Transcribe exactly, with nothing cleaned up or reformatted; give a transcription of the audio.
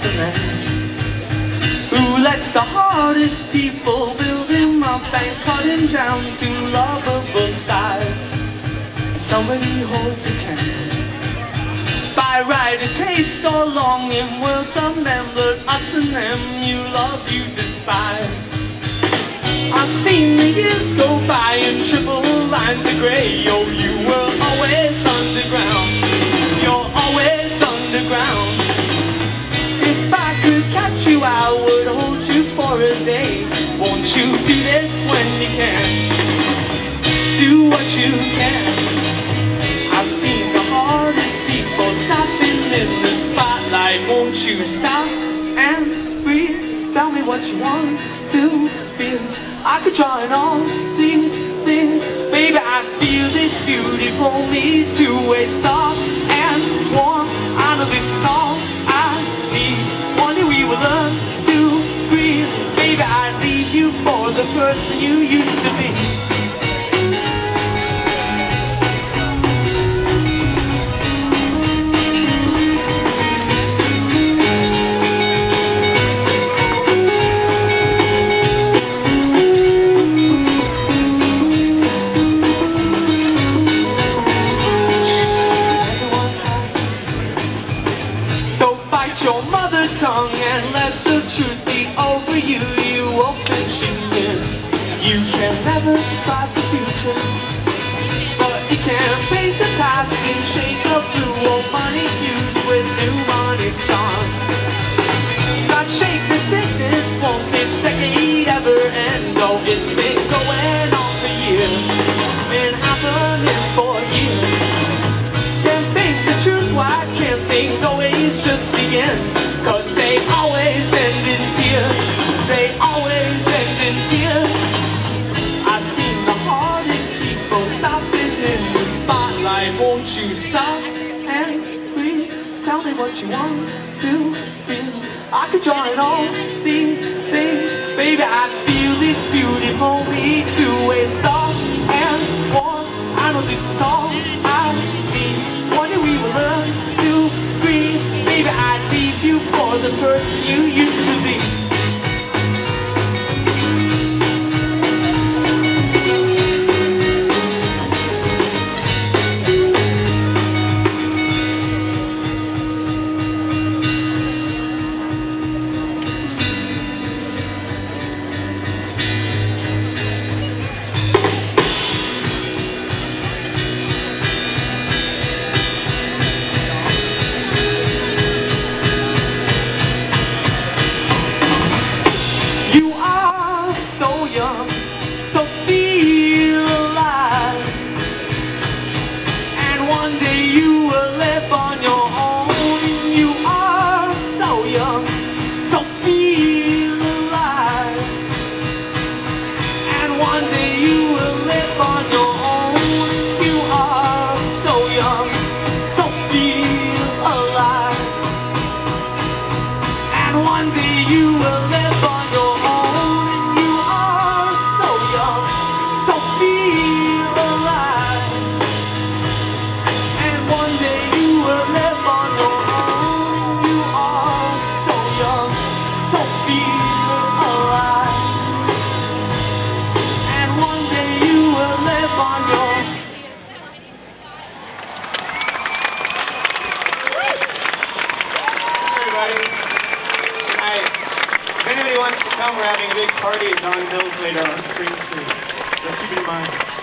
man who lets the hardest people build him up and cut him down to lovable size. Somebody holds a candle by right and taste or longing, worlds of men, but us and them, you love, you despise. I've seen the years go by in triple lines of grey. Oh, you were always underground. You're always underground. If I could catch you, I would hold you for a day. Won't you do this when you can? Do what you can. I've seen the hardest people stopping in the spotlight. Won't you stop and breathe? Tell me what you want to feel. I could try on all these things, baby. I feel this beauty pull me to a soft and warm. I know this is all I need. One day we will learn to breathe, baby. I'd leave you for the person you used to be. Your mother tongue and let the truth be over you. You open sheep's skin. You can never describe the future, but you can paint the past in shades of blue. Old money fused with pneumonic charm. God shake the sickness, won't this decade ever end? Oh, it's been going on for years, been happening for years. Can't face the truth, why can't things always just begin? Cause they always end in tears. They always end in tears. I've seen the hardest people stopping in the spotlight. Won't you stop and breathe? Tell me what you want to feel. I could join all these things, baby. I feel this beauty pull me to a soft and warm. I know this is all I need. One day we will learn to breathe, baby. I'd leave you for the person you used to be. So feel alive, and one day you will live on your own. You are so young, so feel alive, and one day you will live on your own. You are so young, so feel alive, and one day you will live on your own. If anybody wants to come, we're having a big party at Don Hills later on Spring Street, so keep it in mind.